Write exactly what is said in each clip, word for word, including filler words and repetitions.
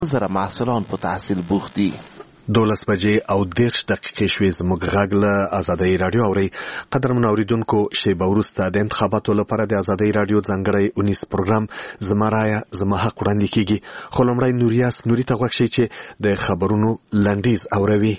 زره محصلان په تحصیل بوخت دي. دولس بجې او دېرش دقیقې شوې. زموږ غږ له ازادۍ راډیو اورئ. قدرمنو اوریدونکو، شیبه وروسته د انتخاباتو لپاره د ازادۍ راډیو ځانګړی اونیز پروګرام زما رایه زما حق وړاندې کیږي. خو لومړی نوریاس نوري ته غوږ شئ چې د خبرونو لنډیز اوروي.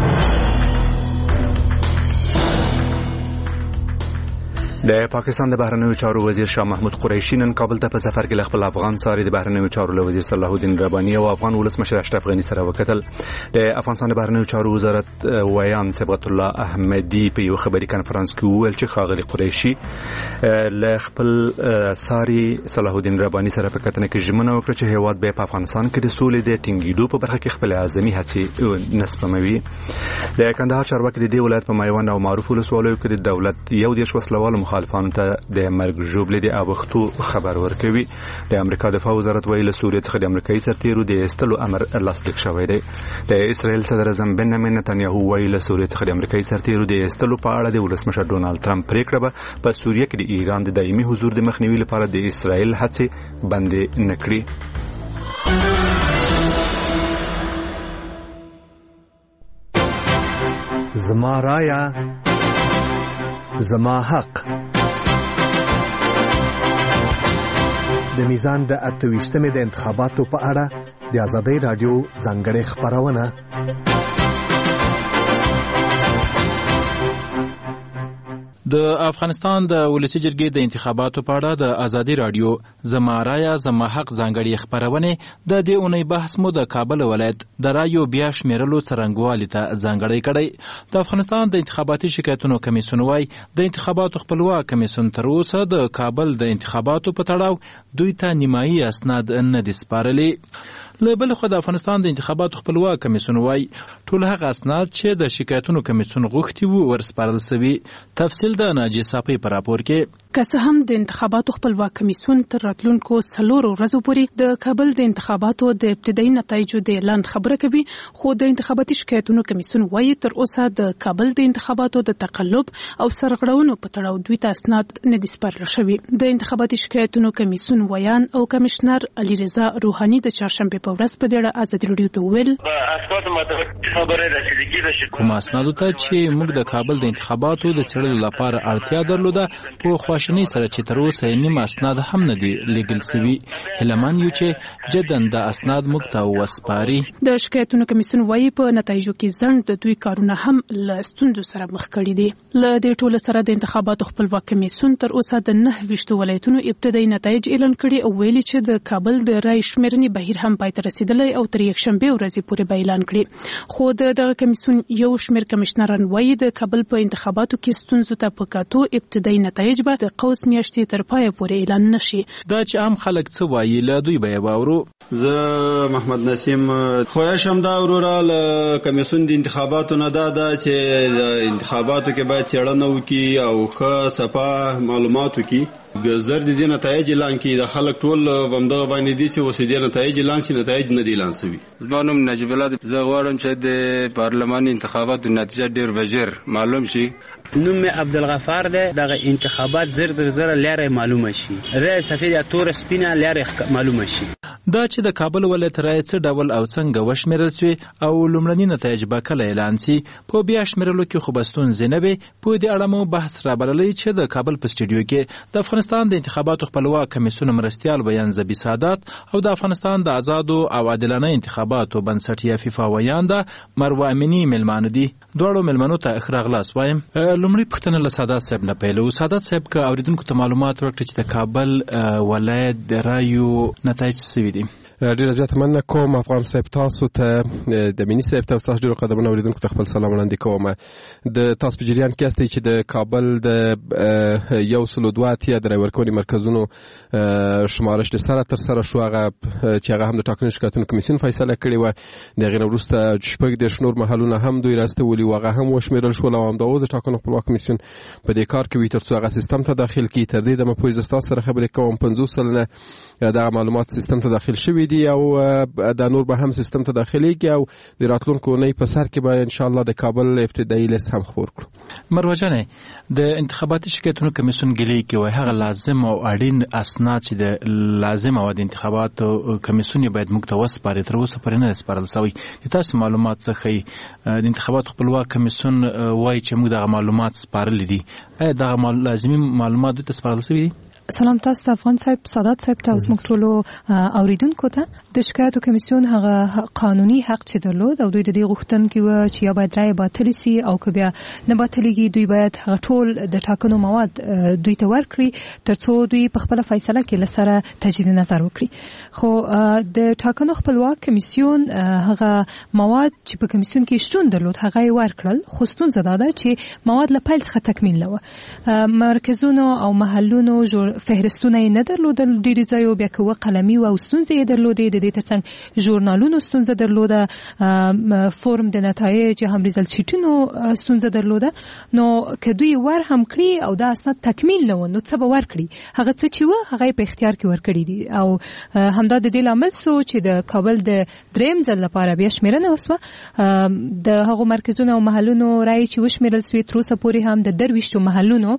د پاکستان د بهرنیو چارو وزیر شاه محمود قریشي نن کابل ته په سفر کې خپل افغان ساري د بهرنیو چارو له وزیر صلاح الدین رباني او افغان ولسمشر اشرف غني سره وکتل. د افغانستان د بهرنیو چارو وزارت ویان صبغت الله احمدي په یو خبري کانفرنس کې وویل چې ښاغلي قریشي له خپل ساري صلاح الدین رباني سره په کتنه کې ژمنه وکړه چې هیواد به په افغانستان کې د سولې د ټینګېدو په برخه کې خپل اعظمي هڅې نسپموي. د کندهار چارواکي د دې ولایت په میوند او معروف ولسوالیو کې د دولت یو دیرش وسلوال مخالفانو ته د مرګ ژوبلې د اوښتو خبر ورکوي. د امریکا دفاع وزارت ویلي له سوریې څخه د امریکایي سرتیرو د ایستلو امر لاسلیک شوی دی. د اسرائیل صدر اعظم بنیامین نتنیاهو ویلي له سوریې څخه د امریکایي سرتیرو د ایستلو په اړه د ولسمشر ډونالد ټرمپ پریکړه به په سوریه کې د ایران د دایمي حضور د مخنیوي لپاره د اسرائیل هڅې بندې نه کړي. زما رایه زما حق. د میزان د اته ویشتمې د انتخاباتو په اړه د ازادۍ راډیو ځانګړې خپرونه. د افغانستان د ولسی جرګې د انتخاباتو په اړه د ازادۍ راډیو زما رایه زما حق ځانګړې خپرونه د دې اونۍ بحث مو د کابل ولایت د رایو بیا شمیرلو څرنګوالي ته ځانګړی کړی. د افغانستان د انتخاباتي شکایتونو کمیسیون وايي د انتخاباتو خپلواک کمیسیون تر اوسه د کابل د انتخاباتو په تړاو دوی ته نیمایي اسناد نه دي سپارلي. له بل خو د افغانستان د انتخاباتو خپلواک کمیسیون وايي ټول هغه اسناد چې د شکایتونو کمیسیون غوښتي وو ورسپارل شوي. تفصیل د ناجیه صافی په راپور کې. که څه هم د انتخاباتو خپلواک کمیسیون تر راتلونکو څلورو ورځو پورې د کابل د انتخاباتو د ابتدایي نتایجو د اعلان خبره کوي، خو د انتخاباتي شکایتونو کمیسیون وايي تر اوسه د کابل د انتخاباتو د تقلب او سرغړونو په تړاو دوی ته اسناد نه دي سپارل شوي. د انتخاباتي شکایتونو کمیسیون ویان او کمشنر علي رضا روحاني د چهارشنبه په ورځ په دې اړه ازادي راډیو ته وویل کوم اسنادو ته چې موږ د کابل د انتخاباتو د څېړلو لپاره اړتیا درلوده په خواشینۍ سره چې تر اوسه نیم اسناد هم نه دي لیږل شوي. هیلهمن یو چې جداً د اسناد موږ ته وسپاري. د شکایتونو کمیسیون وايي په نتایجو کې ځنډ د دوی کارونه هم له ستونزو سره مخ کړي دي. له دې ټولو سره د انتخاباتو خپلواک کمیسیون تر اوسه د نهه ویشتو ولایتونو ابتدایي نتایج اعلان کړي او ویلي چې د کابل د رای شمیرنې بهیر هم پای ته رسیدلی او تر یکشنبه ورځې پورې به اعلان کړي. خو د دغه کمیسیون یو شمېر کمشنران وايي د کابل په انتخاباتو کې ستونزو ته په کتو ابتدایي نتایج به د قوس میاشتې تر پایه پورې اعلان نشي. دا چې عام خلک څه وایي له دوی به یې واورو. زه محمد نسیم خواهش هم دا وروره له کمیسیون د انتخاباتو نه دا ده چې د انتخاباتو کې باید څېړنه وکړي او ښه صفا معلومات وکړي. زر د دې نتایج اعلان کړي د خلک ټول همدغه باندې دي چې اوس دې نتایج اعلان شي، نتایج نه دي اعلان شوي. زما نوم نجیب الله دی. زه غواړم چې د پارلماني انتخاباتو نتیجه ډېر به ژر معلوم شي. نوم مې عبدالغفار دی. دغه انتخابات زر د زره لاره معلومه شي، رای سفید یا تور سپینه لاره معلومه شي. دا چې د کابل ولایت رای څه ډول او څنګه وشمیرل شوي او لومړني نتایج به کله اعلان شي، په بیا شمیرلو کې خو به ستونزې نه وي. په دې اړه مو بحث رابللی چې د کابل په سټوډیو کې د افغانستان د انتخاباتو خپلواک کمیسیون مرستیال بیان زبی سعادت او د افغانستان د آزادو او عادلانه انتخاباتو بنسټ فیفا ویان د مروه امینی ملمانو دي. دواړو ملمنو ته ښه راغلاست وایم. لومړی پوښتنه له سعادت صاحب نه پیلوو. سعادت صاحب که اوریدونکو ته معلومات ورکړي چې د کابل ولایت د رایو نتایج څه وي دي؟ ډیره زیاته مننه کوم افغان صاحب. تاسو ته د مینی صاحب ته تاسو ډیرو قدمونه اوریدونکو ته خپل سلام وړاندې کوم. د تاسو په جریان کې استئ چې د کابل د یو سلو دوه اتیا د رای ورکونې مرکزونو شمارش د سره تر سره شو، هغه چې هغه هم د ټاکنې شکایتونو کمیسیون فیصله کړې وه. د هغې نه وروسته شپږ دېرش نور محلونه هم دوی راستولي وو، هغه هم وشمېرل شول او همدا اوس د ټاکنو خپلواک کمیسیون په دې کار کوي تر څو هغه سیستم ته داخل کړي. تر دې دمه پورې زه ستاسو سره خبرې کوم پنځوس سلنه دغه معلومات سیستم ته داخل شوي دي دي او د نور به هم سیستم ته داخليږي او د راتلونکو نه په سر کې به ان شاء الله د کابل ابتدایي لیست هم خبر کړو. مروه جانې د انتخاباتي شکایتونو کمیسیون ګلې کې وای هغه لازم او اړین اسناد چې د لازم او د انتخاباتو کمیسیون باید موږ ته وسپاري تر اوسه پرې نه سپارل شوی. د تاسو معلومات څخه د انتخاباتو خپلواک کمیسیون وای چې موږ د معلومات سپارل دي. ایا دا لازمي معلومات د سپارل شوی دي؟ سلام تاسو ته افغان صاحب سادات صاحب ته اوس موږ ټول اوریدونکو ته د شکایتو کمیسیون هغه قانوني حق چې درلود او دوی د دې غوښتنې و چې یا باید رای باطل سي او که بیا نه باطلېږي دوی باید هغه ټول د ټاکنو مواد دوی ته ورکړي ترڅو دوی په خپل فیصله کې لسره تجدید نظر وکړي. خو د ټاکنو خپلواک کمیسیون هغه مواد چې په کمیسیون کې شتون درلود هغه یې ورکړل. خو ستونزه دا ده چې مواد له پیل څخه تکمیل نه و. مرکزونو او محلونو جوړ فهرستونه یې نه درلودل ډېرې ځایو بیا که وه قلمي و او ستونزې یې درلودې د دې ترڅنګ ژورنالونو ستونزه درلوده فورم د نتایج هم ریزلټ شیټونو ستونزه درلوده. نو که دوی ور هم کړي او دا اسناد تکمیل نه و نو څه به ورکړي هغه څه چې و هغه یې په اختیار کې ورکړي دي او همدا د دې لامل سو چې د کابل د دریم ځل لپاره بیا شمېرنه وسوه. د هغو مرکزونو او محلونو رایې چې وشمېرل سوې تر اوسه پورې هم د درویشتو محلونو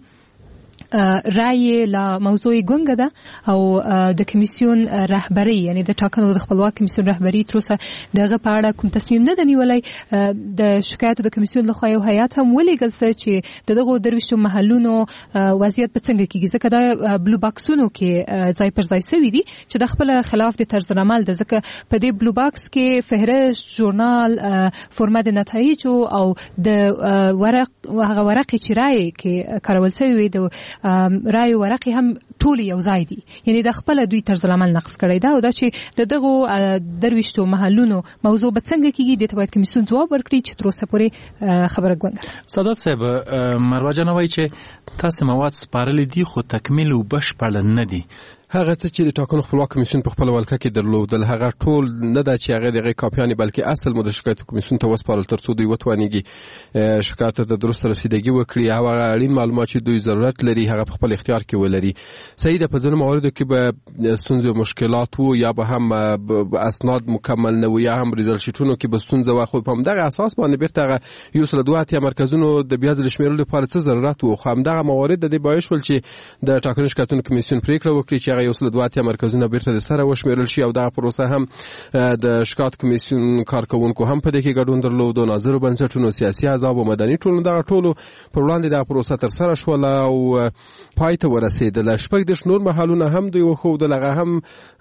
رای لا موضوع ګونګه ده او د کمیسیون رهبری یعنی د ټاکنو د خپلواک کمیسیون رهبری تر اوسه دغه په اړه کوم تصمیم نه دی نیولی. د شکایتو د کمیسیون لخوا یو هیئت هم ولیږل څه چې د دغو درویشتو محلونو وضعیت به څنګه کیږي ځکه دا بلو باکسونو کې ځای پر ځای سوي دي چې د خپل خلاف د طرز عمل ده ځکه په دې بلو باکس کې فهرست ژورنال فورمه د نتایجو او د ورق هغه ورقې چې رای کې کارول شوی وي د رای ورقې هم ټول یو ځای دي یعنی د خپل دوی طرز العمل نقص کړی دا او دا چې د دغه درویشتو محلونو موضوع به څنګه کیږي د ته باید کمیسیون ځواب ورکړي چې تر اوسه پورې خبره ګونګه. سادات صاحب مروه جان وایي چې تاسو مواد سپارلي دي خو تکمیل او بشپړ نه دي. هغه څه چې د ټاکنو خپلواک کمیسیون په خپل ولکه کې درلودل هغه ټول نه ده چې هغه دغه کاپیانې بلکې اصل مو د شکایتو کمیسیون ته وسپارل ترڅو دوی وتوانیږي شکایت ته درست رسیدګي وکړي او هغه اړین معلومات چې دوی ضرورت لري هغه په خپل اختیار کې ولري. صحیح ده په ځینو مواردو کې به ستونزې او مشکلات وو یا به هم اسناد مکمل نه وو یا هم ریزلټ شیټونو کې به ستونزه وه خو په همدغه اساس باندې بیرته هغه یو سل دوه اتیا مرکزونو د بیا ځل شمېرلو لپاره څه ضرورت وو. خو همدغه موارد د دې باعث شول چې د ټاکنو شکایتونو کمیسیون پرېکړه وکړي چې هغه یو سل دوه اتیا مرکزونه بیرته د سره وشمېرل شي او دغه پروسه هم د شکایت کمیسیون کارکونکو هم په دې کې ګډون درلود او ناظرو بنسټونو سیاسي احزاب او مدني ټولنو دغه ټولو پر وړاندې دغه پروسه تر سره شوله او پای ته ورسېدله. شپږ دېرش نور محلونه هم دوی وښودل هغه هم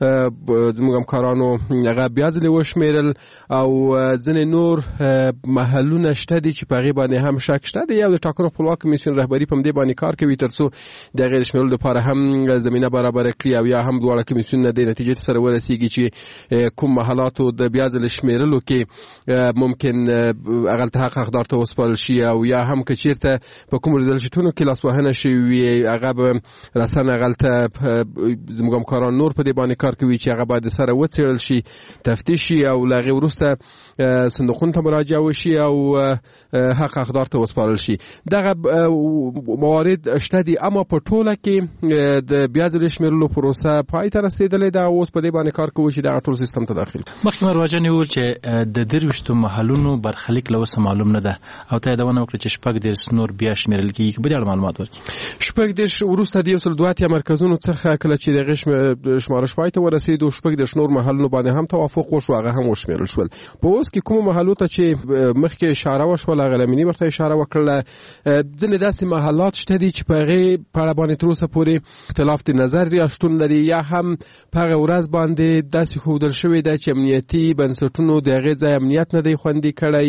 زموږ همکارانو هغه بیا ځلې وشمېرل او ځینې نور محلونه شته دي چې په هغې باندې هم شک شته دی. یو د ټاکنو خپلواک کمیسیون رهبري په همدې باندې کار کوي ترڅو د هغې د شمېرلو لپاره هم زمینه برابره کړي او یا هم دواړه کمیسیونونه د نتیجې سره ورسیږي چې کوم محلاتو د بیا ځل شمېرلو کې ممکن هغلته حق حقدار ته وسپارل شي او یا هم که چیرته په کوم ریزلټ شیټونو کې لاسوهنه شوې وي هغه به رسن هغلته زموږ همکاران نور په دې باندې کار کوي چې هغه باید سره وڅېړل شي تفتیش شي او له هغې وروسته صندوقونو ته مراجعه وشي او حق حقدار ته وسپارل شي. دغه موارد شته دي اما په ټوله کې د بیا ځل شمېرلو پروسه پای ته رسېدلې ده اوس په دې باندې کار کوي چې دغه ټول سیستم ته داخل کړي. مخکې مروه جان وویل چې د درویشتو محلونو برخلیک له اوسه معلوم نه ده او ته یادونه وکړه چې شپږ دېرش نور بیا شمېرل کېږي که په دې اړه معلومات ورکړي. شپږ دېرش وروسته د یو سل دوه اتیا مرکزونو څخه کله چې د هغې شمارش پای ته ورسېدو شپږ دېرش نور محلونو باندې هم توافق وشو هغه هم وشمېرل شول. په اوس کې کومو محلو ته چې مخکې اشاره وشوله هغه لمیني ورته اشاره وکړله ځینې داسې محلات شته دي چې په هغې په اړه باندې تر اوسه پورې اختلاف د نظر یا شتون لري یا هم په هغه ورځ باندې داسې ښودل شوې ده چې امنیتي بنسټونو د هغې ځای امنیت نه دی خوندي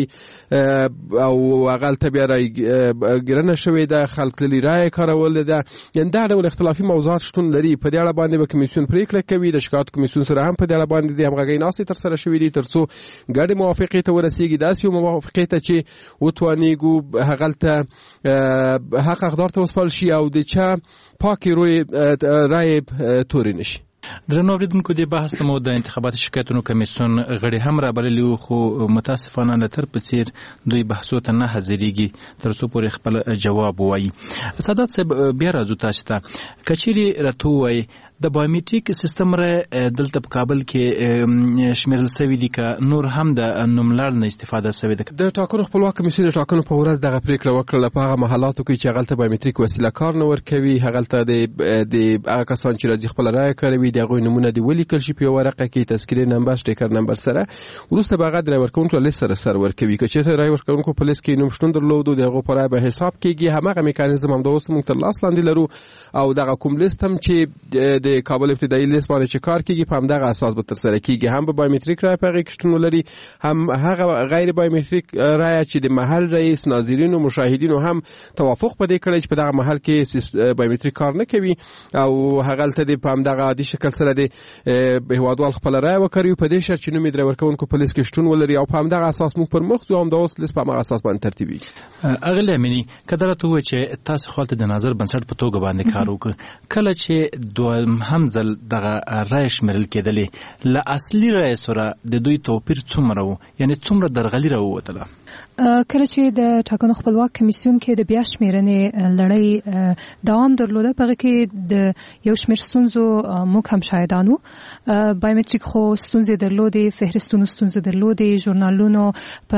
کړی او هغلته بیا رایګرنه شوې ده خلک تللي رایې کارولې ده یعنې دا ډول اختلافي موضوعات شتون لري. په دې اړه باندې به کمیسیون پرېکړه کوي د شکایت کمیسیون سره هم په دې اړه باندې د همغږۍ ناستې ترسره شوې دي تر څو ګډې موافقې ته ورسېږي داسې یو موافقې ته چې وتوانېږو هغلته حق حقدار ته وسپارل شي او د چا پاکې روی رایې تورې نه شي. درنو اوریدونکو دې بحث ته مو د انتخاباتي شکایتونو کمیسیون غړي هم رابللي وو خو متاسفانه د تر په څیر دوی بحثو ته نه حاضرېږي تر څو پورې خپل جواب ووایي. سادات صاحب بیا راځو تاسو ته که چیرې راته ووایي د بایومټریک سیستم را دلته په کابل کې شمیرل شوی دی که نور هم د نوملړ نه استفاده شوی ده؟ د ټاکنو خپلواک کمیسیون د ټاکنو په ورځ دغه پریکړه وکړه په هغه محلاتو کې چې هغه ته بایومټریک وسیله کار نه ورکوي، هغه ته د د هغه کسان چې راځي خپل رایه کوي دغه نمونه دی ولیکل شي په ورقه کې تذکیره نمبر سټیکر نمبر سره، ورسته به هغه د رای ورکونکو لیست سره سر ورکوي که چې رای ورکونکو په لیست کې نوم شتون درلود دغه پر رای به حساب کیږي. همغه میکانیزم هم د اوس موږ تر لاس لاندې لرو او دغه کوم لیست هم چې د کابل ابتدایي لیست باندې چې کار کیږي په همدغه اساس به تر سره کیږي، هم به بایومټریک رای په کې شتون لري، هم هغه غیر بایومټریک رای چې د محل رئیس، ناظرین او مشاهدین هم توافق پدې کړی چې په دغه محل کې بایومټریک کار نه کوي او هغه ته د په همدغه عادي شکل سره د هیوادوال خپل رای وکړي په دې شرط چې نوم یې درې ورکوونکو په لیست کې شتون ولري او په همدغه اساس موږ پر مخ ځو هم د اوس لیست په همدغه اساس باندې ترتیبي. اغلی امینی کله راته وای چې تاسو خپل د نظر بنسټ په توګه باندې کار وکړ، کله چې دوه هم ځل دغه رای شمیرل کېدلې له اصلي رای سره د دوی توپیر څومره و، یعنی څومره درغلي راووتله؟ کله چې د ټاکنو خپلواک کمیسیون کې د بیا شمیرنې لړۍ دوام درلوده په هغه کې د یو شمېر ستونزو موږ هم شاهدان وو. بایومټریک خو ستونزې درلودې، فهرستونو ستونزې درلودې، ژورنالونو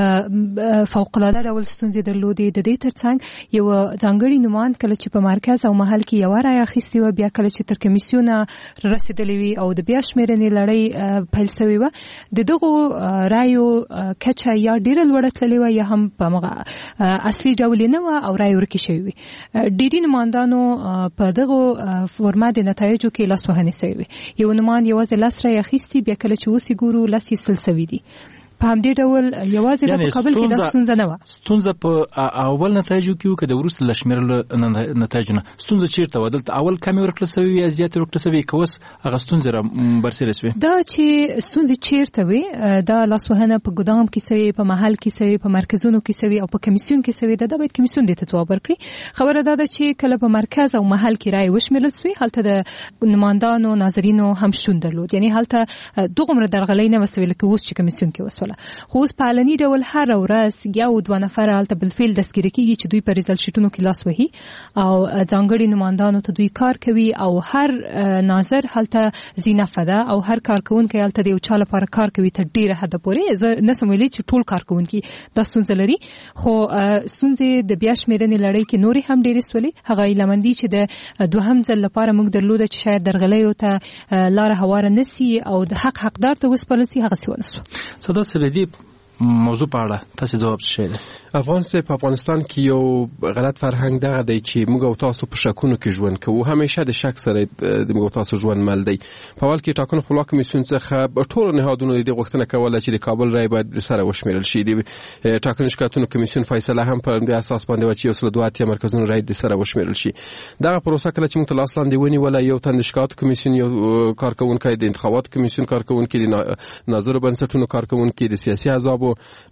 په فوق‌العاده ډول ستونزې درلودې. د دې ترڅنګ یو ځانګړی نوماند کله چې په مرکز او محل کې یو رای اخیستې وه، بیا کله چې تر کمیسیونه رسېدلې وي او د بیا شمیرنې لړۍ پیل شوې وه، د دغو رایو کچه یا ډېره لوړه تللې وه یا هم په مغه اصلي ډول نه و او رای ورکې شوی وي. ډېری نمایندانو په دغه فورما د نتایجو کې لاسوهنې شوی وي. یو نمایند یوازې لس رای اخیستي، بیا کله چې اوس یې ګورو لس یې سل شوي دي. په همدې ډول یوازې د مقابل کې د ستونزه نه وه. ستونزه په اول نتایجو کې وو که د وروسته له شمیرلو نتایجو نه ستونزه چیرته وه؟ دلته اول کمې ورکړل شوې وي یا زیاتې ورکړل شوې که اوس هغه ستونزې را برسېره شوې؟ دا چې ستونزې چیرته وي دا لاسوهنه په ګدام کې شوې، په محل کې شوې، په مرکزونو کې شوې او په کمیسیون کې شوې ده، دا باید کمیسیون دې ته ځواب ورکړي. خبره دا ده چې کله په مرکز او محل کې رای وشمیرل شوې هلته د نمایندانو ناظرینو هم شتون درلود، یعنی هلته دغومره درغلۍ نه وه شوې لکه اوس چې کمیسیون کې وسوله. خو اوس په علني ډول هر ورځ یو دوه نفره هلته بالفعل دستګیره کېږي چې دوی په ریزلټ شیټونو کې لاس وهي او ځانګړي نمایندانو ته دوی کار کوي او هر ناظر هلته زینفه ده او هر کارکوونکی هلته د یو چا لپاره کار کوي تر ډېره حده پورې. زه نسم ویلی چې ټول کارکوونکي دا ستونزه لري، خو ستونزې د بیا شمیرنې لړۍ کې نورې هم ډېرې سولې. هغه ایلمندي چې د دوهم ځل لپاره موږ درلوده چې شاید درغلیو ته لاره هواره نسی او د حق حقدار ته وسپارل سي، هغسې ونه سوه. صدا سلیدي موضوع په اړه تاسو ځواب شئ؟ افغانستان په افغانستان کې یو غلط فرهنګ دغه دی چې موږ او تاسو په شکونو کې ژوند کوو، همیشه د شک سره د موږ او تاسو ژوند مل دی. په اول کې ټاکنو خپلواک کمیسیون څخه ټول نهادونو د غوښتنه کوله چې د کابل رای باید سره وشمیرل شي. د ټاکنو شکایتونو کمیسیون فیصله هم په دې اساس باندې و چې یو سل دوه اتیا مرکزونو رای د سره وشمیرل شي. دغه پروسه کله چې موږ ته لاس لاندې ونیوله، یو تن شکایت کمیسیون، یو کارکونکي د انتخابات کمیسیون کارکونکي، د ناظر بنسټونو کارکونکي، د سیاسي احزابو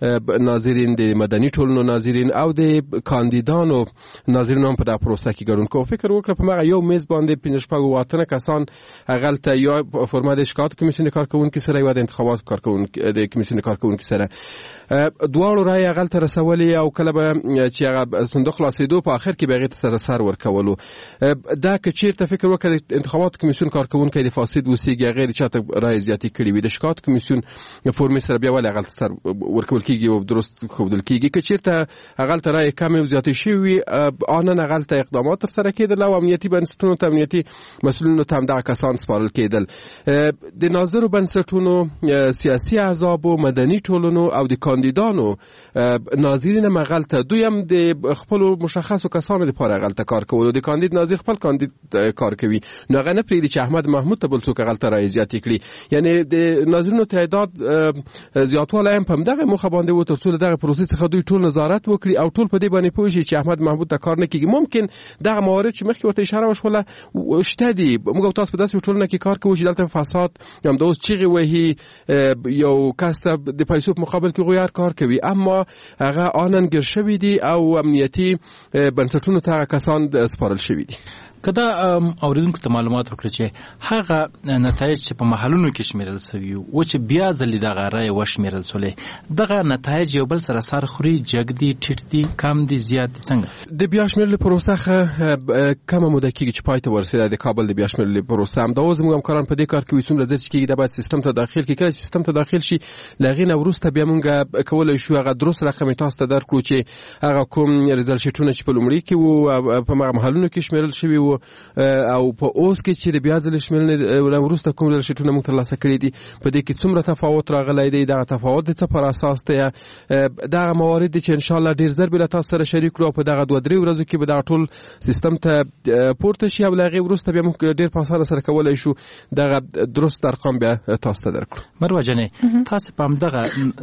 ناظرین، د مدني ټولنو ناظرین او د کاندیدانو ناظرین هم په دغه پروسه کې ګډون کوي. فکر وکړه په مغه یو میز باندې پنځه شپږ واتنه کسان هغلته یا فرما د شکایت کمیسیون کارکونکي سره یا د انتخابات کارکونکي د کمیسیون کارکونکي سره دواړو رای هغلته رسولي او کله به چې هغه صندوق خلاصېدو په اخر کې به هغې ته سره سر ورکولو. دا که چېرته فکر وکړه د انتخابات کمیسیون کارکونکی د فاسد اوسېږي، هغې د چا ته رای زیاتې کړي وي، د شکایت کمیسیون فورمې سره بیا ولې هغلته سر ورکول کېږي او درست ښودل کېږي. که چېرته هغلته رای کمې او زیاتې شوي وي، آنن هغلته اقدامات ترسره کېدل او امنیتي بنسټونو ته، امنیتي مسؤلینو ته همدغه کسان سپارل کېدل. د ناظرو بنسټونو، سیاسي احزابو، مدني ټولنو او د کاندیدانو ناظرین هم هغلته دوی هم د خپلو مشخصو کسانو دپاره هغلته کار کوي. د کاندید ناظر خپل کاندید کار کوي، نو هغه نه پرېږدي چې احمد محمود ته بل څوک هغلته رای زیاتې کړي. یعنې د ناظرینو تعداد زیاتوالی هم په همدغه موخه باندې و تر څو له دغه پروسې څخه دوی ټول نظارت وکړي او ټول په دې باندې پوه شي چې احمد محمود ته کار نه کېږي. ممکن دغه موارد چې مخکې ورته اشاره وشوله شته دي. موږ او تاسو په داسې ټولنه کې کار کوو چې دلته فساد همداوس چیغې وهي، یو کس د پیسو په مقابل کې غویار کار کوي، اما هغه آنن ګیر شوي دي او امنیتي بنسټونو ته هغه کسان سپارل شوي دي. کدا اوریدونکو ته معلومات ورکړي چې هغه نتایج چې په محلونو کې شمیرل شوی او چې بیا ځلې دغه رای وشمیرل شولې دغه نتایج یو بل سره سر خوري جګدي ټټدي کم دي زیات څنګه د بیا شمیرل پروسه کومه موده کېږي چې پای ته ورسېده د کابل د بیا شمیرل پروسه هم دا زموږ همکاران په دې کار کې څومره ځل چې کېږي د باید سیستم ته داخل کې کړي سیستم ته داخل شي لغې نه وروسته بیا موږ کولای شو هغه درست رقم تاسو ته درکړو چې هغه کوم ریزلټ شیټونه چې په لومړي کې وو په هغه محلونو کې شمیرل شوي وو او په اوس کې چې د بیا ځل شمیرل وروسته کوم ریزلټ شیټونه موږ ترلاسه کړي دي په دې کې څومره تفاوت راغلی دی دا تفاوت د څه پر اساس دی دا موارد چې ان شاء الله ډیر زر بل تاسو سره شریک کړو په دغه دوه درې ورځو کې به دا ټول سیستم ته پورته شي او لغې وروسته بیا موږ ډیر په اسانه سره کولای شو دغه درست ارقام بیا تاسو ته درکړو. مروه جنې تاسو په همدغه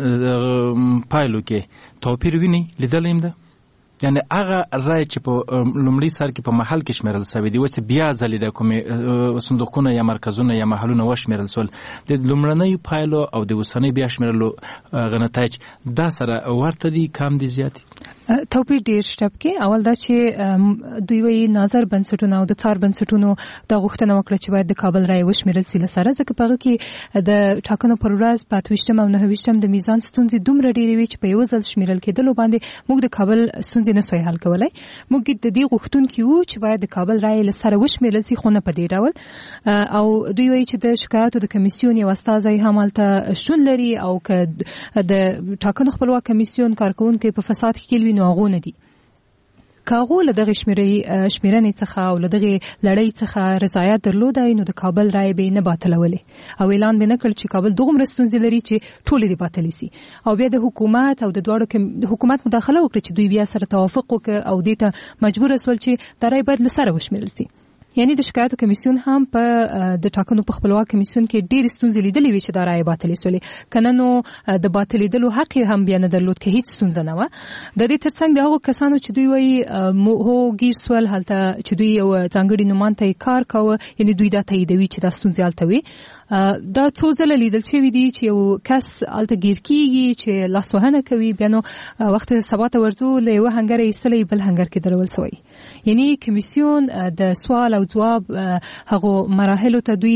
پایلو کې توپیر ویني لیدلیم ده یعنی هغه رای چې په لومړي سر کې په محل کې شمیرل شوی دی او چې بیا ځلې د کومې صندوقونه یا مرکزونه یا محلونه وشمیرل شول د لومړنۍ پایلو او د اوسنۍ بیا شمیرلو غنتایج دا سره ورته دي کم دي زیات توپیر ډیر شته کې اول دا چې دوی وی نظر بنسټونه او د څار بنسټونو د غوښتنه وکړه چې باید د کابل رای وشمیرل سي لسره ځکه په هغه کې د ټاکنو پر ورځ په اتوشتم او نهویشتم د میزان ستونزې دومره ډېرې وي چې په یو ځل شمیرل کېدلو باندې موږ د کابل ستونزې نه سوی حل کولای موږ د دې غوښتونکو یو چې باید د کابل رای لسره وشمیرل سي خو نه په دې ډول او دوی وی چې د شکایاتو د کمیسیون یو استازی همالته شون لري او که د ټاکنو خپلواک کمیسیون کارکونکو په فساد کې نو هغه نه دي کاغو له دغه شمیرې شمیرنې څخه او له دغه لړۍ څخه رضایت درلودای نو د کابل رای به نه باطلولې او اعلان به نه کړ چې کابل دغه ستونزې لري چې ټول دې باطل سي او بیا د حکومت او د دواړو د حکومت مداخله وکړي چې دوی بیا سره توافق وکړي او دې ته مجبور شول چې د رای بدل سره وشمیرل سي یعنی د شکایتو کمیسیون هم په د ټاکنو په خپلواک کمیسیون کې ډېر ستونزې لیدلې وي چې دا رای باطلې سولې کنه نو د باطلېدلو حق هم بیا نه درلود کې هیڅ ستونزه نه و د دې ترڅنګ د هغو کسانو چې دوی وایي هو ګیر سوال هلته چې دوی یو ځانګړي نومان ته کار کاوه یعنی دوی دا تاییدوي چې دا ستونزې هلته وي دا څو ځله لیدل شوي دي چې یو کس هلته ګیر کېږي چې لاسوهنه کوي بیا نو وخت سبا ته ورځو له یوه هنګره ایستلی بل هنګر کې درول سوی یعنی کمیسیون د سوال او جواب هغه مراحل ته دوی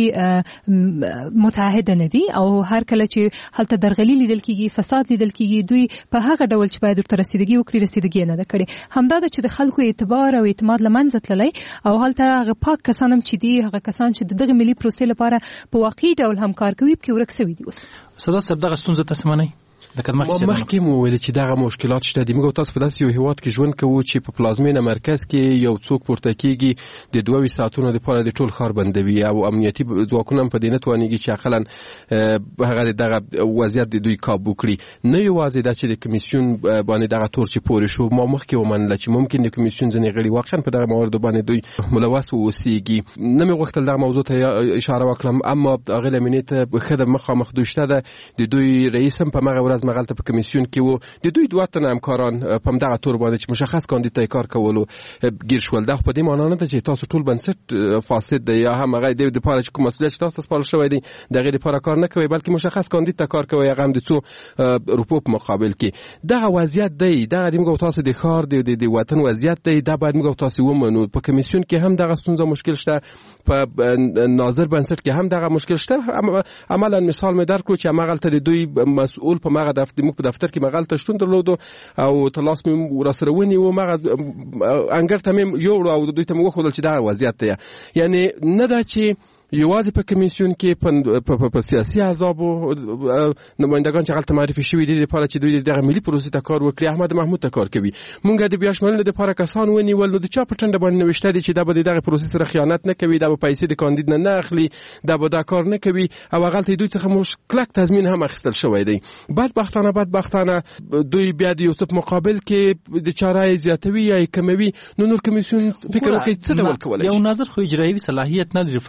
متعهد نه دي او هر کله چې هلته درغلي لیدل کیږي فساد لیدل کیږي دوی په هغه ډول چې باید تر رسیدګي وکړي رسیدګي نه ده کړې همدا د چې د خلکو اعتبار او اعتماد لمنځه تللی او هلته هغه پاک کسان هم چې دي هغه کسان چې دغه ملي پروسې لپاره په واقعي ډول همکار کوي په ورک سوي دي اوس صدا صاحب دغه ستونزه تاسو منئ ما مخکې مو ویل چې دغه مشکلات شته دي موږ تاسو په داسې یو هیواد کې ژوند کوو چې په پلازمینه مرکز کې یو څوک پورته کېږي د دوه ساعتونو لپاره د ټول ښار بندوي او امنیتي ځواکونه هم په دې نه توانېږي چې اقلا هغه دغه وضعیت د دوی کابو کړي نه یوازې دا چې د کمیسیون باندې دغه تور چې پورې شو ما مخکې ومنله چې ممکن د کمیسیون ځینې غړي واقعا په دغه موارد باندې دوی ملوث واوسېږي نه مې غوښتل دغه موضوع ته اشاره وکړم اما هغه لمنې ته ښه د مخامخ دوی شته ده د دوی رئیس هم په مغه ورځ مغلطه په کمیسیون کې وو د دوی دوه تنه همکاران په همدغه تور باندې چې مشخص کاندید ته کار کولو گیر شول دا په دې معنی نه ده چې تاسو ټول بنسټ فاسد دی یا هم هغه د لپاره چې کوم مسؤلیت تاسو سپارل شوی دی دغه لپاره کار نه کوي بلکې مشخص کاندید ته کار کوي هغه هم د څو روپو په مقابل کې دغه وضعیت دی دغه موږ تاسو د خار د وطن وضعیت دی دا باید موږ تاسو ومنو په کمیسیون کې هم دغه ستونزه مشکل شته په ناظر بنسټ کې هم دغه مشکل شته عملا مثال مې درکړو چې مغلطه دوی مسؤل په مغه دفتر په دفتر کې مغلطه شتون درلود او تلاس مې ورسره ونی و مغه انګر ته مې یو او دوی ته مې وخدل چې دا وضعیت دی یعنی نه دا چې یوازې په کمیسیون کې په په سیاسي احزاب او نمائندگان چې غلط معرفي شوي دي لپاره چې دوی دغه ملي پروسې ته کار وکړي احمد محمود ته کار کوي مونږ د بیا شمول د لپاره کسان ونیول نو د چا په ټنډه باندې نوشته دي چې دا به دغه پروسې سره خیانت نه کوي دا به پیسې د کاندید نه نه اخلي دا به دا کار نه کوي او غلط دوی څخه مشکلک تضمین هم اخیستل شوی دی بدبختانه بدبختانه دوی بیا د یو څه مقابل کې د چارای زیاتوي یا کموي نو نور کمیسیون فکر وکړي څه ډول کولای یو نظر خو اجرایي صلاحیت نه لري فقط وایي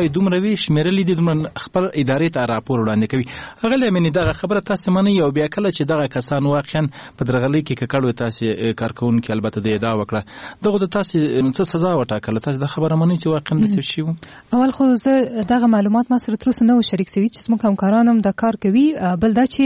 وایي دومره وی شمیرلې دي دومره خپل ادارې ته راپور وړاندې کوي. هغه لمنې دغه خبره تاسو منئ او بیا کله چې دغه کسان واقعا په درغلۍ کې ککړو تاسو کارکونکو البته د ادعا وکړه دغه د تاسو څه سزا وټاکله تاسو د خبره منئ چې واقعا د څه شي؟ اول خو زه دغه معلومات ما سره تر اوسه نه شریک شوي چې زموږ همکاران هم د کار کوي. بل دا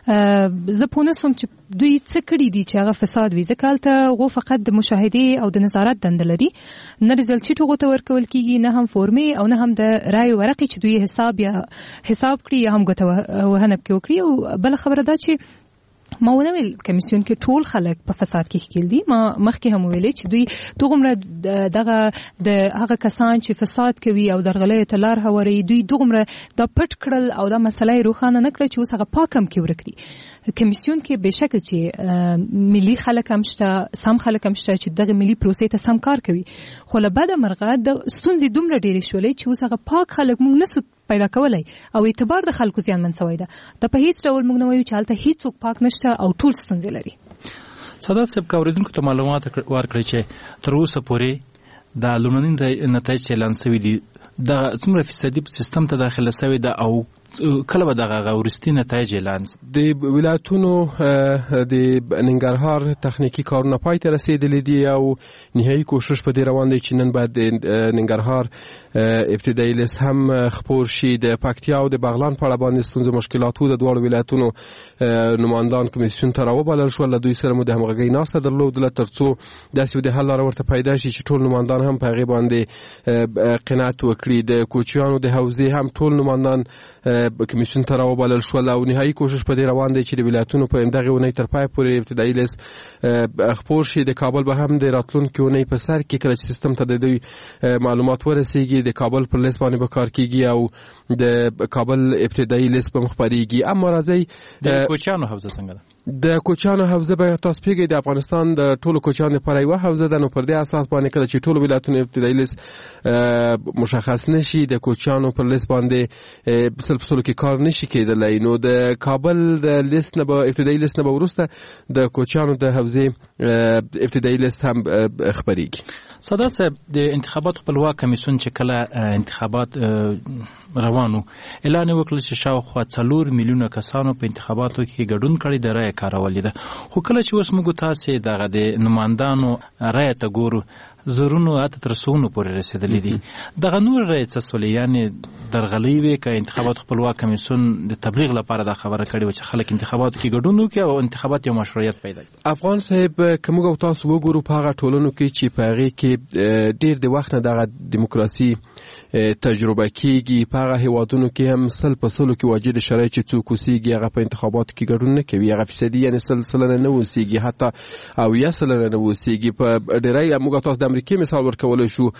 چې زه پوه نه سوم چې دوی څه کړي دي چې هغه فساد وي. ځکه هلته هغو فقط د مشاهدې او د نظارت دنده لري، نه ریزلټ شیټ هغو ته ورکول کېږي، نه هم فورمې او نه هم د رایې ورقې چې دوی حساب یا حساب کړي یا هم ګوته وهنه پکې وکړي. او بله خبره دا چې ما ونه ویل کمیسیون کې ټول خلک په فساد کې ښکیل دي. ما مخکې هم ویلې چې دوی دوغمره دغه د هغه کسان چې فساد کوي او درغلۍ ته لار هواروي دوی دوغمره دا پټ کړل او دا مسله یې روښانه نه کړه چې اوس هغه پاک هم کې ورک دي. کمیسیون کې بشکه چې ملي خلک هم شته، سم خلک هم شته چې دغه ملي پروسې ته سم کار کوي. خو له بده مرغه د ستونزې دومره ډېرې شولې چې اوس هغه پاک خلک موږ نسو پیدا کولای او اعتبار د خلکو زیانمن شوی ده. د په هیڅ ډول موږ نه وایو چې هلته هیڅوک پاک نشته او ټول ستونزې لري. سادات صاحب اوریدونکو ته معلومات ورکړي چې تر اوسه پورې د لومړني نتایج چې اعلان شوي دي د څومره فیصدي سیستم ته داخله شوی ده او کله به دغه وروستي نتایج اعلان د ولایتونو د ننګرهار تخنیکی کارونه پای ته رسیدلي دي او نهایي کوشش په دې روان دی چې نن باید د ننګرهار ابتدایي لیست هم خپور شي. د پکتیا او د بغلان په اړه باندې ستونزې مشکلاتو د دواړو ولایتونو نمایندان کمیسیون ته راوبلل شول. له دوی سره مو د همغږۍ ناسته درلودله تر څو داسې د حل لاره ورته پیدا شي چې ټول نمایندان هم په هغې باندې قناعت وکړي. د کوچیانو د حوزې هم ټول نمایندان کمیسیون ته راوبلل شول او نهایي کوشش په دې روان دی چې د ولایتونو په همدغې اونۍ تر پای پورې ابتدایي لیست خپور شي. د کابل به هم د راتلونکې اونۍ په سر کې کله چې سیستم ته د دوی معلومات ورسیږي د کابل پر لیست باندې به کار کیږي او د کابل ابتدایي لیست به خپریږي. اما راځي د کوچیانو حوزه څنګه ده؟ د کوچیانو حوزه به تاسو پیږئ د افغانستان د ټولو کوچیانو لپاره یوه حوزه ده. نو پر دې اساس باندې کله چې ټول ولایتونه ابتدایي لیست مشخص نشي د کوچیانو پر لیست باندې سل په سلو کې کار نشي کېدلی. نو د کابل د لیست نه به ابتدایي لیست نه به وروسته د کوچیانو د حوزې ابتدایي لیست هم خپریږي. سادات صاحب د انتخاباتو خپلواک کمیسیون چې کله انتخابات روانو اعلان وکړ چې شاوخوا څلور میلیونه کسانو په انتخاباتو کې ګډون کړی د رایې کارولې ده. خو کله چې اوس موږ تاسې دغه د نمایندانو رایې ته ګورو زرونو اته تر سوونو پورې رسېدلي دي. دغه نور رایې څه سولې یعنې درغلۍ وې که انتخاباتو خپلواک کمیسیون د تبلیغ لپاره دا خبره کړې وه چې خلک انتخاباتو کې ګډون وکړي او انتخابات یو مشروعیت پیدا کړي؟ افغان صاحب که موږ او تاسو وګورو په هغه ټولنو کې چې په هغې کې ډېر د وخت نه دغه دیموکراسي تجربه کیږي، په هغه هیوادونو کې هم سل په سلو کې واجد شرایط چې څوک اوسیږي هغه په انتخاباتو کې ګډون نه کوي. هغه فیصدي یعنې سل سلنه نه اوسیږي، حتی اویا سلنه نه اوسیږي. په ډېری موږ تاسو د امریکې مثال ورکولی شو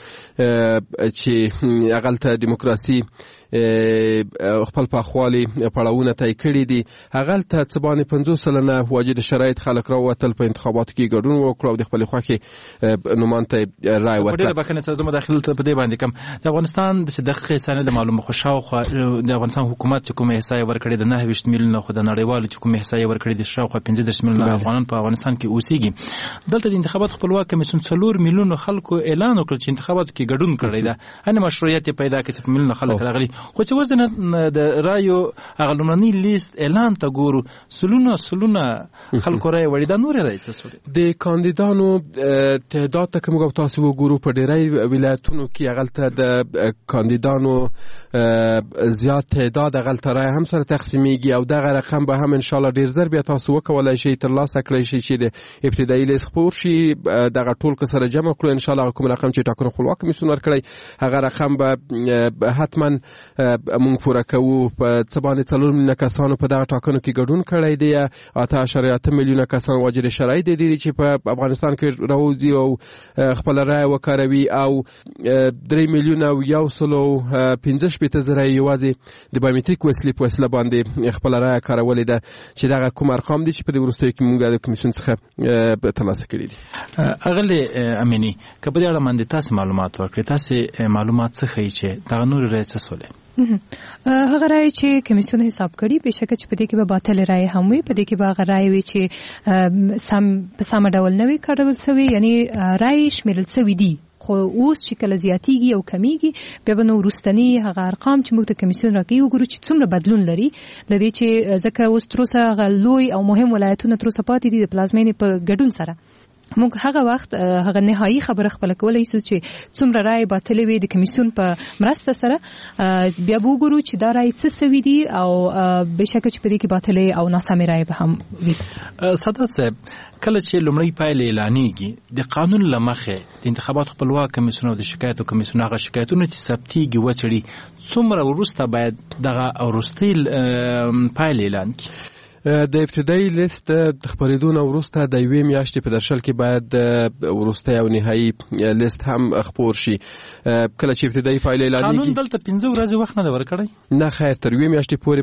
چې هغلته دیموکراسي خپل پخوالي پړاوونه طی کړي دي. هغلته څه باندې پنځوس سلنه واجد شرایط خلک راووتل په انتخاباتو کې ګډون وکړو او د خپلې خوښې نومان ته یې رایه ورکړه. ډېره بښنه چې زه مداخلت په دې باندې کوم. د افغانستان د دقیقې احصایې د معلومه خو شاوخوا د افغانستان حکومت چې کومه احصایه ورکړې د نهه ویشت میلیونه، خو د نړیوالو چې کومه احصایه ورکړې د شاوخوا پنځه دېرش میلیونه افغانان په افغانستان کې اوسېږي. دلته د انتخابات خپلواک کمیسیون څلور میلیونه خلکو اعلان وکړ چې انتخاباتو کې ګډون کړی ده، یعنې مشروعیت یې پیدا کړ چې میلیونه خلک راغلي. خو چې اوس د د رایو هغه لومړني لیست اعلان ته ګورو سلونه سلونه خلکو رایې وړي. دا نورې رایې څه سولې؟ د کاندیدانو تعداد ته که موږ تاسو وګورو په ډېری ولایتونو کې هغلته د کاندیدانو زیات تعداد هغلته رایې هم سره تقسیمیږي او دغه رقم به هم انشاءالله ډېر زر بیا تاسو وکولی شئ ترلاسه کړی شئ چې د ابتدایي لیست خپور شي. دغه ټول که سره جمع کړو انشاءالله کوم رقم چې ټاکنو خپلواک کمیسیون ورکړی هغه رقم به حتما مونږ پوره کوو. په څه باندې څلور میلیونه کسانو په دغه ټاکنو کې ګډون کړی دی. اته اعشاریه اته میلیونه کسان واجد شرایط دي چې په افغانستان کې راوځي او خپله رایه وکاروي او درې میلیونه او یو سلو پنځه شپېته زره یوازې د بایومټریک وسیلې په وسیله باندې خپله رایه کارولې ده چې دغه کوم ارقام دي چې په دې وروستیو کې موږ د کمیسیون څخه ترلاسه کړي دي. اغلې امیني که په دې اړه باندې تاسو معلومات ورکړئ، تاسې معلومات څه ښیي چې دغه نورې رایې څه سولې؟ هغه رایې چې کمیسیون حساب کړي بېشکه چې په دې کې به باطل رایې هم وي، په دې کې به هغه رایې وي چې سم په سمه ډول نه وي کارول شوي، یعنې رایې شمیرل شوي دي خو اوس چې کله زیاتیږي او کمیږي بیا به نو وروستنی هغه ارقام چې موږ ته کمیسیون راکوي وګورو چې څومره بدلون لري د دې چې ځکه اوس تر اوسه هغه لوی او مهم ولایتونه تر اوسه پاتې دي د پلازمینې په ګډون سره. موږ هغه وخت هغه نهایی خبره خپل کولای شو چې څومره رائے باطل وي د کمیسیون په مرسته سره بیا وګورو چې دا رائے څه سوي دي او بهشکه چې په دې کې باطل او ناسمه رائے به هم وي. سادات صاحب کله چې لومړی پایلې اعلانېږي د قانون لمخه د انتخاباتو خپلواک کمیسیون او د شکایتو کمیسیون هغه شکایتونه چې ثبتېږي وڅړي څومره وروسته باید دغه وروستۍ پایلې اعلان کړي؟ د ابتدایي لیست د خبرېدو نه وروسته د یوې میاشتې په درشل کې باید وروستی او نهایي لیست هم خپور شي. کله چې ابتدایي پایلې اعلانېږي قانون دلته پنځه ورځې وخت نه دی ورکړی؟ نه خیر، تر یوې میاشتې پورې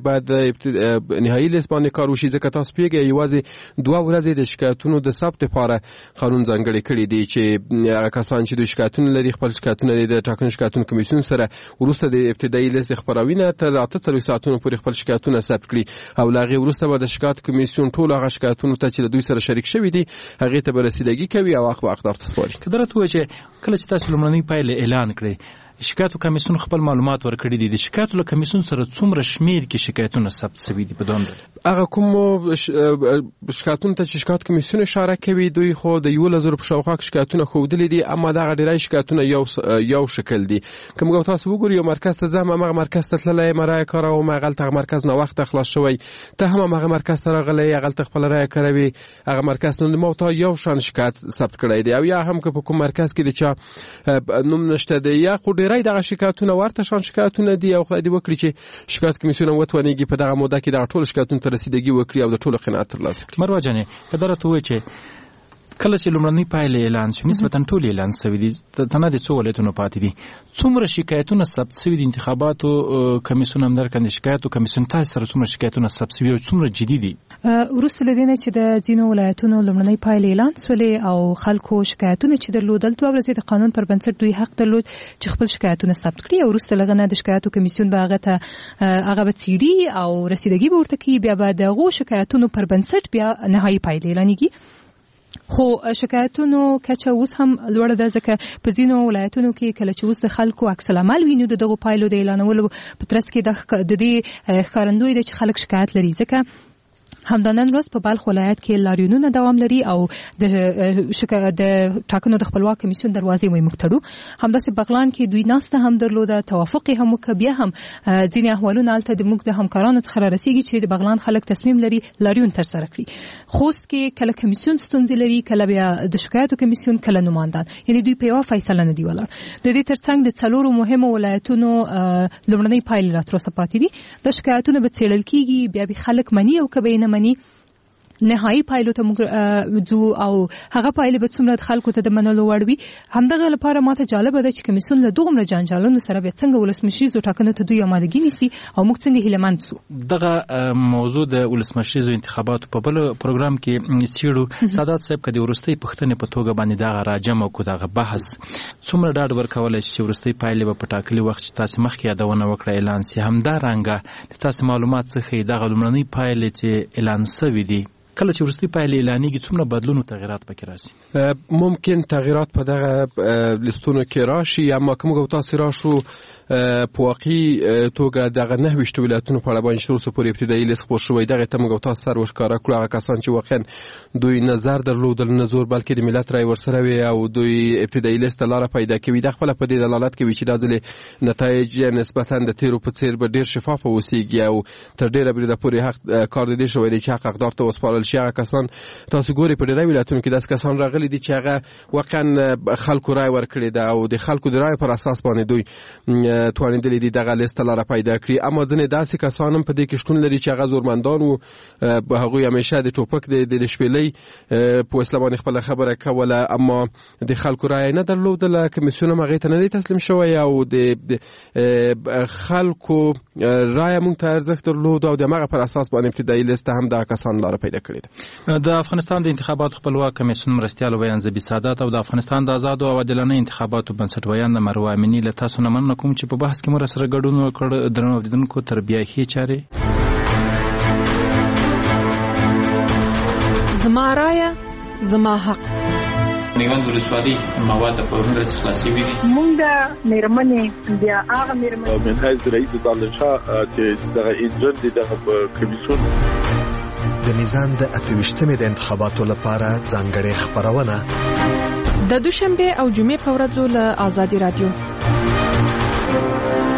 باید نهایي لیست باندې کار وشي، ځکه تاسو پوهېږئ یوازې دوه ورځې د شکایتونو د ثبت لپاره قانون ځانګړی کړی دی چې هغه کسان چې د شکایتونه لري خپل شکایتونه د ټاکنو شکایتونو کمیسیون سره وروسته د ابتدایي لیست د خپراوي نه تر اته څلوېښت ساعتونو پورې خپل شکایتونه ثبت کړي او له هغې وروسته به د شکایت کمیسیون ټول هغه شکایتونو ته چې له دوی سره شریک شوي دي هغې ته به رسیدګي کوي او وخت به حقدار ته سپاري. که درته ووایي چې کله چې تاسو لومړنۍ پایلې اعلان کړئ شکایتو کمیسیون خپل معلومات ورکړي دي، د شکایتو له کمیسیون سره څومره شمیر کې شکایتونه ثبت شوي دي په دوام ځل؟ هغه کوم شکایتونو ته چې شکایت کمیسیون اشاره کوي دوی خو د یولس زرو په شاوخوا کې شکایتونه ښودلي دي، اما دغه ډېری شکایتونه یو یو شکل دي. که موږ تاسو وګورو یو مرکز ته ځم هماغه مرکز ته تللی یم رایه کاروم، هغلته هغه مرکز ناوخته خلاص شوی، ته هم هماغه مرکز ته راغلی هغلته خپله رایه کاروي، هغه مرکز ته ما ته یو شان شکایت ثبت کړی دی. او یا هم که په کوم مرکز کې د چا نوم نشته دی یا خو ډېری دغه شکایتونه ورته شان شکایتونه دي او خدای دې وکړي چې شکایت کمیسیون وتوانېږي په دغه موده کې دغه ټول شکایتونو ته رسیدګي وکړي او د ټولو قناعت ترلاسه کړي. مروه جانې که درته ووایي چې کله چې لومړنۍ پایلې اعلان شو نسبتا ټول اعلان شوي دي، تنه د څو ولایتونو پاتې دي، څومره شکایتونه ثبت شوي دي انتخاباتو کمیسیون همدارکن د شکایتو کمیسیون تاسو سره څومره شکایتونه ثبت شوي او څومره جدي دي؟ وروسته له دې نه چې د ځینو ولایتونو لومړنۍ پایلې اعلان شولې او خلکو شکایتونه چې درلودل دوه ورځې د قانون پر بنسټ دوی حق درلود چې خپل شکایتونه ثبت کړي او وروسته له هغه نه د شکایتو کمیسیون به هغه ته هغه به څېړي او رسیدګي به ورته کوي، بیا به د هغو شکایتونو پر بنسټ بیا نهایي پایلې اعلانېږي. خو شکایتونو کچه اوس هم لوړه ده ځکه په ځینو ولایتونو کې کله چې اوس د خلکو عکس العمل وینو د دغو پایلو د اعلانولو په ترڅ کې د دې ښکارندوی دی چې خلک شکایت لري، ځکه همدا نن ورځ په بلخ ولایت کې لاریونونه دوام لري او د د ټاکنو د خپلواک کمیسیون دروازې وایي موږ تړو. همداسې بغلان کې دوی ناسته هم درلوده، توافق هم وکړه، بیا هم ځینې احوالونه هلته د موږ د همکارانو څخه رارسېږي چې د بغلان خلک تصمیم لري لاریون ترسره کړي. خوست کې کله کمیسیون ستونزې لري، کله بیا د شکایتو کمیسیون، کله نوماندان، یعنی دوی په یوه فیصله نه دي ولاړ. د دې ترڅنګ د څلورو مهمو ولایتونو لومړنۍ پایلې را تر اوسه پاتې دي. دا شکایتونه به څېړل کېږي، بیا به خلک مني او که به یې نه مني نهایي پایلو ته موږ ځو او هغه پایلې به څومره خلکو ته د منلو وړ وي. همدغه لپاره ماته جالبه ده چې کمیسیون له دومره جنجالونو سره بیا څنګه ولسمشریزو ټاکنو ته دوی آمادګي نیسي او موږ څنګه هیلهمند سو. دغه موضوع د ولسمشریزو انتخاباتو په بل پروګرام کې څېړو. سادات صاحب که د وروستۍ پوښتنې په توګه باندې دغه راجمع کړو دغه بحث څومره ډاډ ورکولی شي چې وروستۍ پایلې به په ټاکلي وخت چې تاسې مخکې یادونه وکړه اعلان سي؟ همدارنګه د تاسې معلومات څخه دغه لومړنۍ پایلې چې اعلان شوي دي کله چې وروستۍ پایلې اعلانېږي څومره بدلون او تغیرات پکې راسي؟ ممکن تغیرات په دغه لیستونو کې راشي، اما که موږ تاسو راشو په واقعي توګه دغه نهه ویشت ولایتونو په اړه باندې چې اوسه پورې ابتدایي لیست خپور شوی دغه ته موږ تاسو سر ورښکاره کړو. هغه کسان چې واقعا دوی نظر درلودل نه زور بلکې د ملت رای ورسره وي او دوی ابتدایي لیست ته لاره پیدا کوي، د خپله په دې دلالت کوي چې دا ځلې نتایج نسبتا د تیرو په څېر به ډېر شفافه اوسېږي او تر ډېره بریده پورې حق کار د دې شوی دی چې حق حقدار ته وسپارل شي. هغه کسان تاسو ګورئ په ډېری ولایتونو کې داسې کسان راغلي دي چې هغه واقعا خلکو رای ورکړې ده او د خلکو د رای پر اساس باندې دوی توانېدلي دي دغه لیست لاره پیدا کړي. اما ځینې داسې کسان هم په دې کې شتون لري چې هغه زورمندان وو، هغوی همیشه د ټوپک د شپېلۍ په وسیله باندې خپله خبره کوله، اما د خلکو رایه نه درلودله، کمیسیون هم هغې ته نه دی تسلیم شوی او د خلکو رایه موږ ته ارزښت درلود او د همغه پر اساس باندې ابتدایي لیست هم دغه کسان لاره پیدا کړې ده. د افغانستان د انتخاباتو خپلواک کمیسیون مرستیال ویان زبی سادات او د افغانستان د آزادو او عادلانه انتخاباتو بنسټ ویان د مروه امینی له تاسو نه مننه کوم چې په بحث کې مو سره ګډون وکړ. درنو اوریدونکو تربیه ښې چارې. زما رایه زما حق. میوند ولسوالۍ مواد په ورنډ څخه خلاصي وي مونږ د میرمنې بیا هغه میرمنې من حیث رئیس دانشاه چې دغه انجن دي دغه کمیسیون د میزان د اتويشتمې د انتخاباتو لپاره ځانګړې خبرونه د دوشنبه او جمعې په ورځو له آزادي رادیو